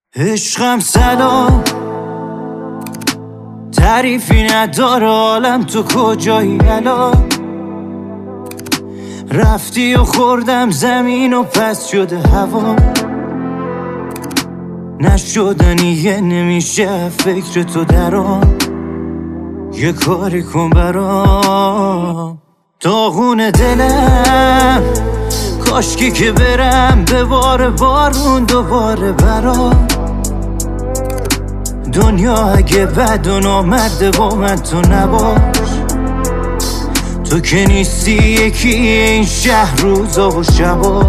عشقم سلام، تعریفی نداره عالم، تو کجایی الان؟ رفتی و خوردم زمین و پس شده هوا، نشدنیه نمیشه فکر تو درام، یه کاری کن برام. داغون دلم کاشکی که برم به بار بارون دوباره برام. دنیا اگه بد و نامرده با من تو نباش، تو که نیستی یکی این شهر روزا و شباش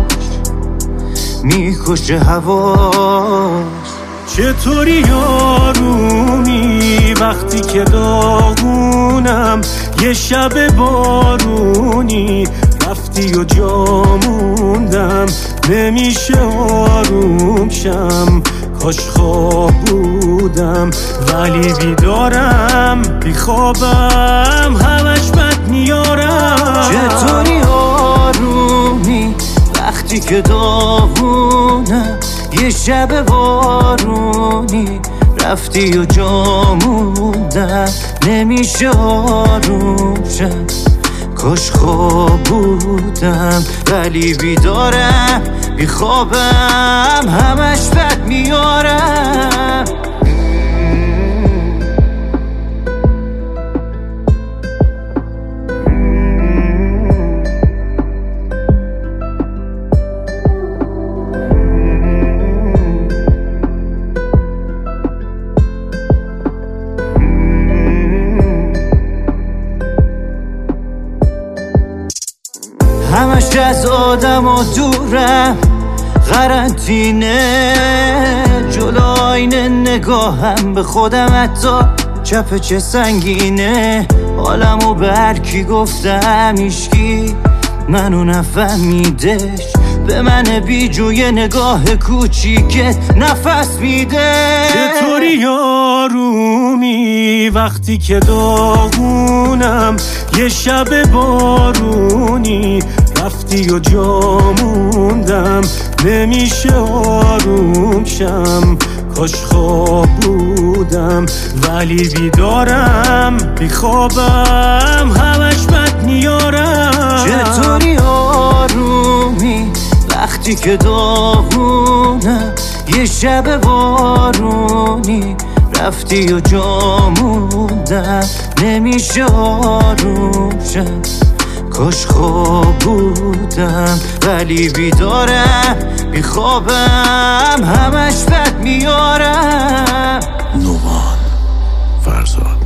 میکشه هواش. چطوری آرومی وقتی که داغونم، یه شب بارونی رفتی و جا موندم، نمیشه آروم شم، کاش خواب بودم ولی بیدارم، بیخوابم همش بد میارم. چطوری آرومی وقتی که داغونم، یه شب بارونی رفتی و جا موندم، نمیشه آروم شم، کاش خواب بودم ولی بیدارم، بیخوابم همش بد میارم. همش از آدم و دورم، قرنطینه جلو آینه نگاهم به خودم، حتی چپ چه سنگینه، حالمو به هر کی گفتم هیچکی منو نفهمیدش، به من بیجوی نگاه کوچیکت نفس میده. چطوری آرومی وقتی که داغونم، یه شب بارونی رفتی و جا موندم، نمیشه آروم شم، کاش خواب بودم ولی بیدارم، بیخوابم همش بد میارم. چطوری آرومی وقتی که داغونم، یه شب بارونی رفتی و جا موندم، نمیشه آروم شم، کاش خواب بودم ولی بیدارم، بیخوابم همش بد میارم. نومان فرزاد.